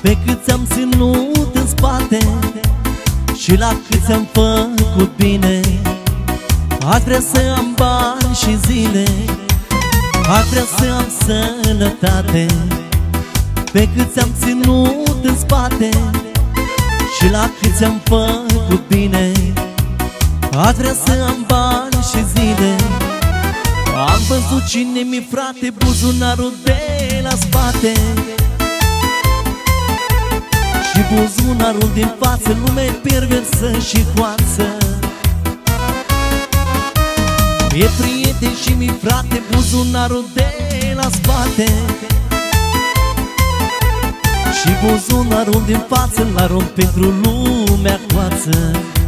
Pe cât ți-am ținut în spate și la cât ți-am făcut bine, aș vrea să am bani și zile, aș vrea să am sănătate. Pe cât ți-am ținut în spate și la cât ți-am făcut bine, aș vrea să am bani și zile. Am văzut cine mi frate buzunarul de la spate și buzunarul din față, lume perversă și hoață. E prieten și mi frate buzunarul de la spate și buzunarul din față l-arunc pentru lumea coață.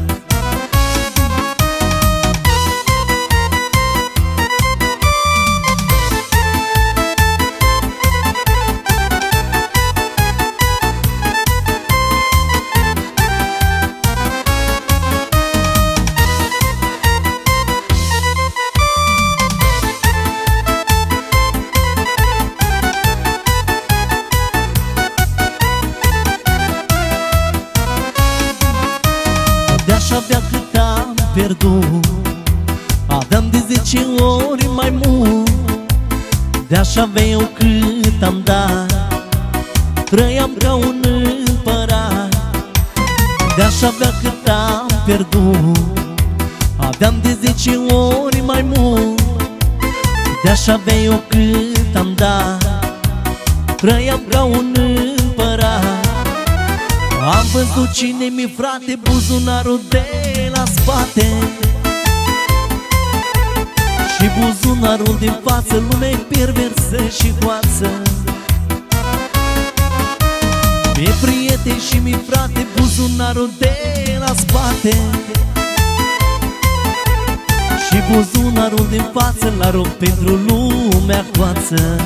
De-aș avea cât am pierdut, aveam de 10 ori mai mult. De-aș avea eu cât am dat, trăiam ca un împărat. De-aș avea cât am pierdut, aveam de 10 ori mai mult. De-aș avea eu cât am dat, trăiam ca un împărat. Am văzut cine mi frate buzunarul de la spate și buzunarul din față, lume perversă și hoață. E prieten și mi frate buzunarul de la spate și buzunarul din față l-arunc pentru lumea coață.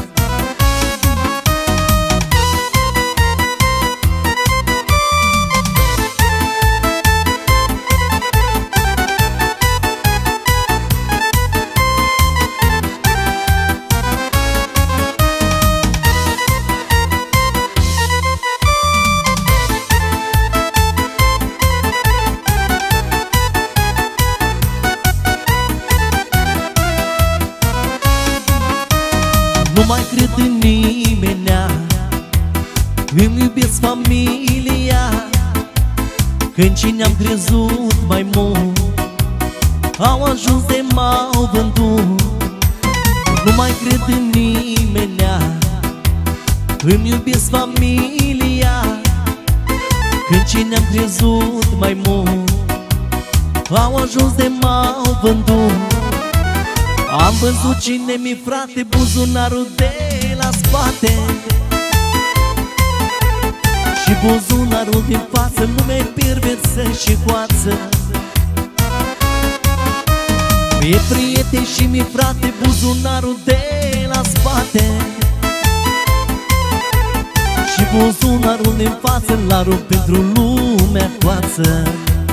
Nu mai cred în nimenea, îmi iubesc familia. Când cine am crezut mai mult, au ajuns de m-au vândut. Nu mai cred în nimenea, îmi iubesc familia. Când cine am crezut mai mult, au ajuns de m-au vândut. Am văzut cine mi frate buzunarul de la spate și buzunarul din față, lume perversă și hoață. E prieten și mi frate buzunarul de la spate și buzunarul din față l-arunc pentru lumea coață.